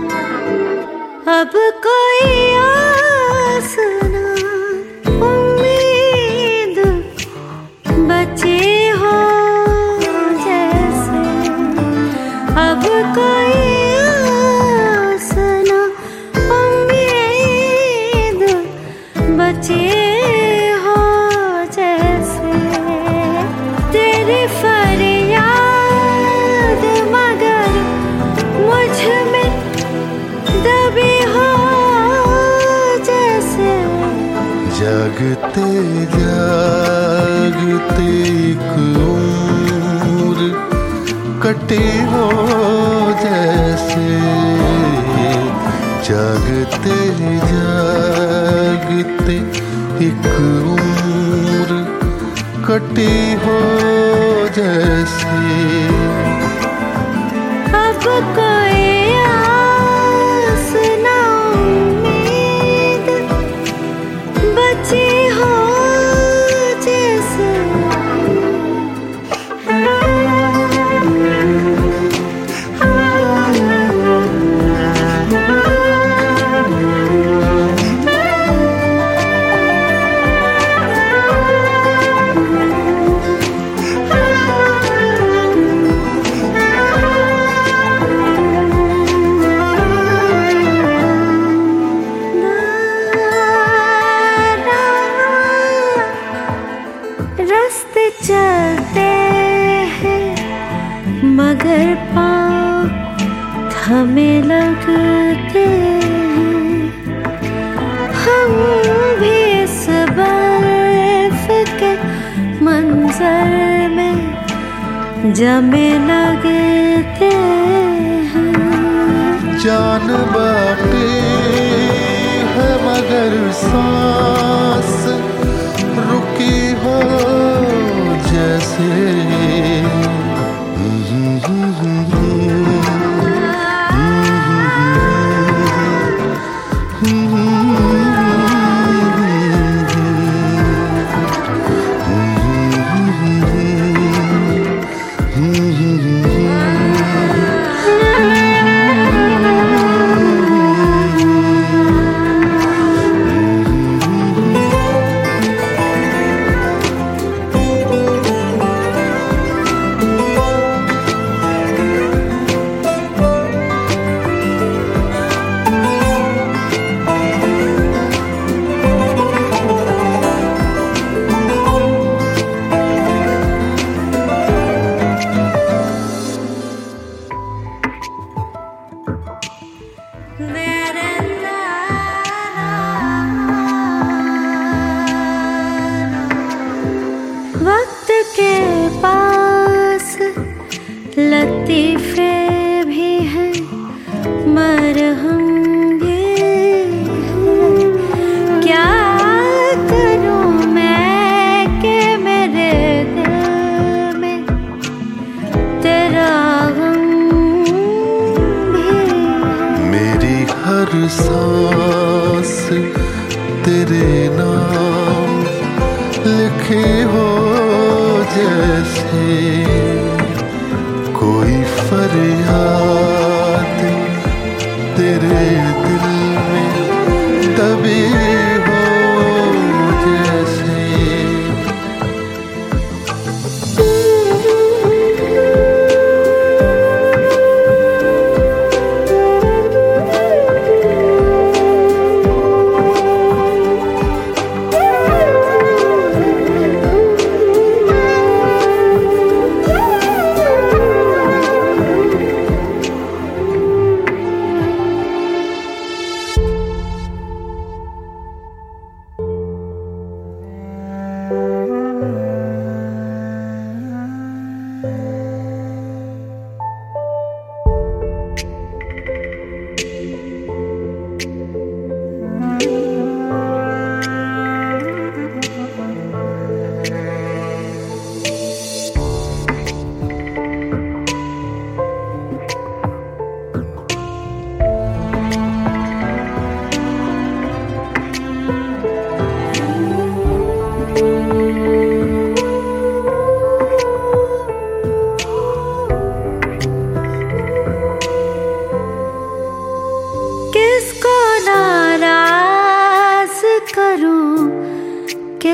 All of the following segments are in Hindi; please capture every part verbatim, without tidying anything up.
अब कोई आस ना उम्मीद बचे हो जैसे, अब कोई आस ना उम्मीद बचे हो जैसे, तेरी फरियाद मगर मुझ में दबी हो जैसे, जागते जागते एक उम्र कटे हो जैसे, जागते जागते एक उम्र कटे हो जैसे, अब कोई आस ना उम्मीद बची हो जैसे। रास्ते चलते हैं मगर पाँव थमे लगते हैं, हम भी इस बर्फ के मंजर में जमे लगते हैं। जान बाकी है मगर सांस रुकी हो जैसे, वक्त के पास लतीफे भी हैं मरहम भी हैं, क्या करूं मैं कि मेरे दिल में तेरा गम भी है। मेरी हर सांस तेरे नाम लिखे हो जैसे, कोई फरियाद तेरे दिल में दबी हो जैसे।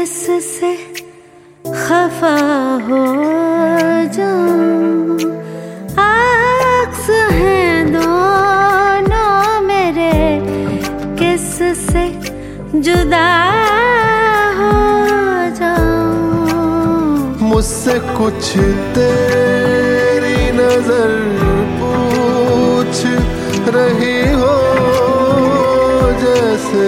किससे खफा हो जाऊं, अक्स हैं दोनों मेरे, किससे जुदा हो जाऊं। मुझसे कुछ तेरी नजर पूछ रही हो जैसे,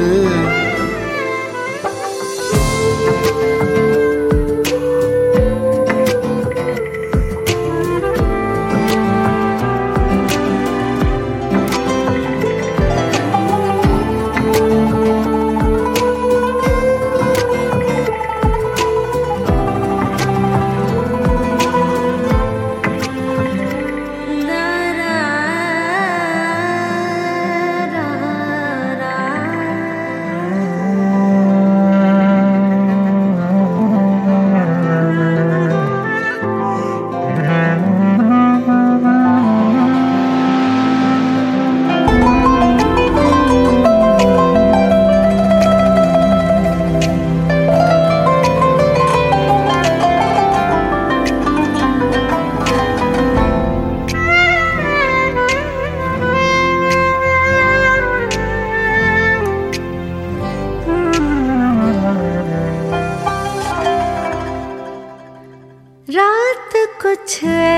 रात कुछ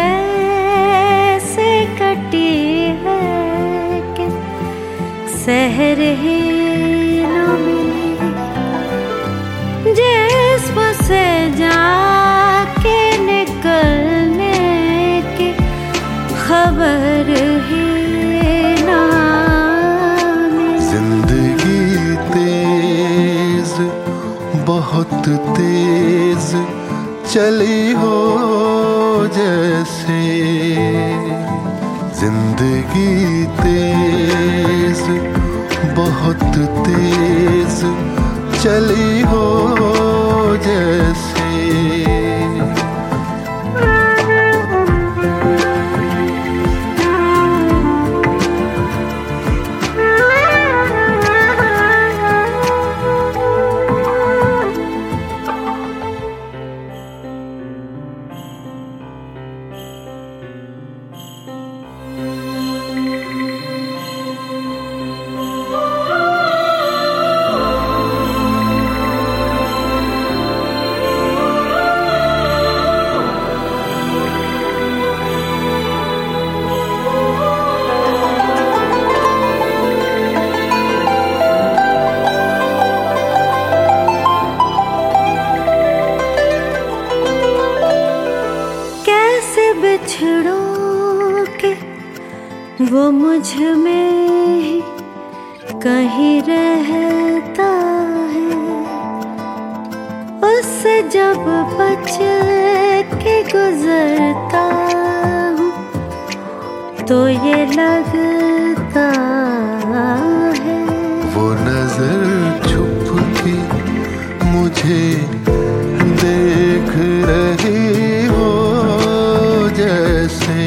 ऐसे कटी है कि सहर ही न मिली, जिस्म से जाके निकलने की खबर ही न मिली। जिंदगी तेज बहुत तेज चली हो जैसे, जिंदगी तेज बहुत तेज चली हो जैसे, बिछड़ों के वो मुझ में ही कहीं रहता है, उससे जब बच के गुजरता हूँ तो ये लगता है वो नजर छुप के मुझे देख रही हो जैसे,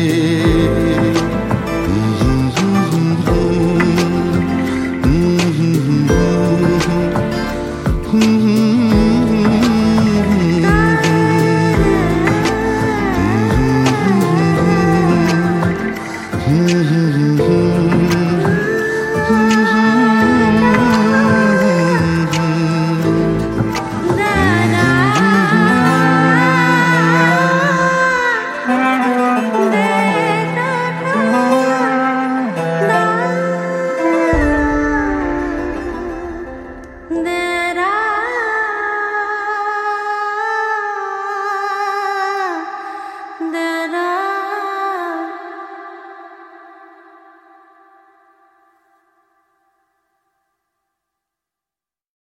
that